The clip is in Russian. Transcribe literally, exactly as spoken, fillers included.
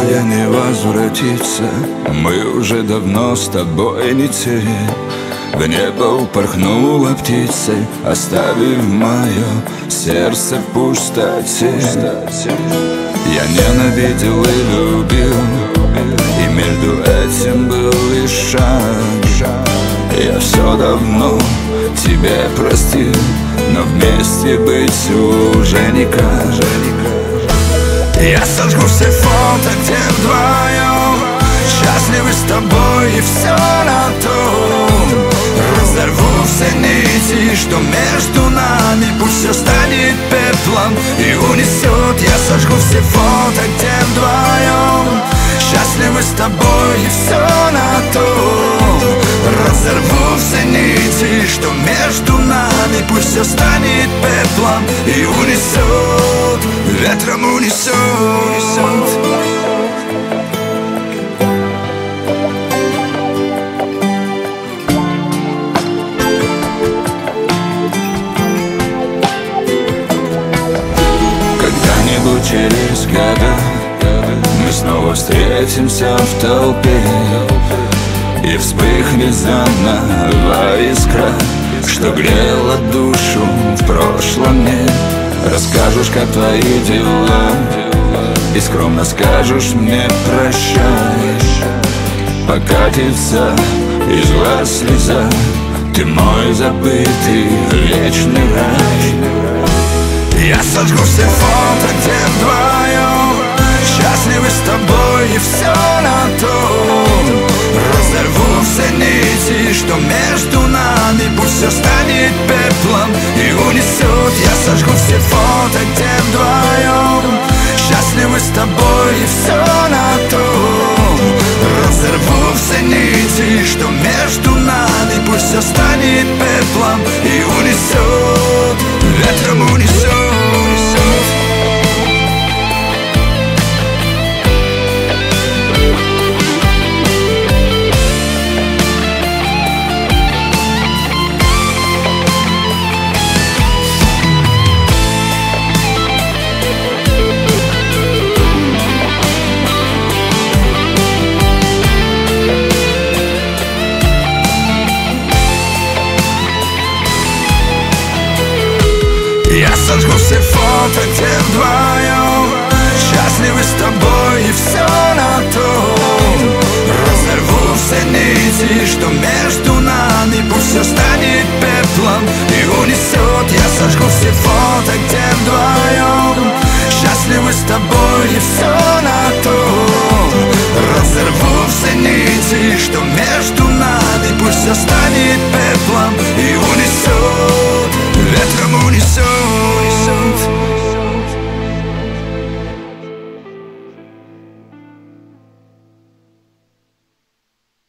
прошлое не возвратится. Мы уже давно с тобой не те. В небо упорхнула птицей, оставив мое сердце в пустоте. Я ненавидел и любил, и между этим был лишь шаг. Я все давно тебе простил, но вместе быть уже никак. Я сожгу все фото, где вдвоем счастливы с тобой, и все на том. Разорву все нити, что между нами, пусть все станет пеплом и унесет. Я сожгу все фото, где вдвоем счастливы с тобой, и все на том. Разорву все нити, что между нами, пусть все станет пеплом и унесет, ветром унесет. Когда-нибудь через года мы снова встретимся в толпе, и вспыхнет заново искра, что грела душу в прошлом мне. Расскажешь, как твои дела, и скромно скажешь мне прощай. Покатится из глаз слеза, ты мой забытый вечный рай. Я сожгу все фото, где вдвоем счастливы с тобой, и все на том. Разорву все нити, что между нами, пусть все станет пеплом и унесет. Я сожгу все фото, где вдвоем счастливы с тобой, и все на том. Разорву все нити, что между нами, пусть все станет пеплом и унесет, ветром унесет. Я сожгу все фото, где вдвоем счастливы с тобой, и все на том. Разорву все нити, что между нами, пусть все станет пеплом и унесет. Я сожгу все фото, где вдвоем счастливы с тобой, и все на том. Разорву все нити, что между нами, пусть все станет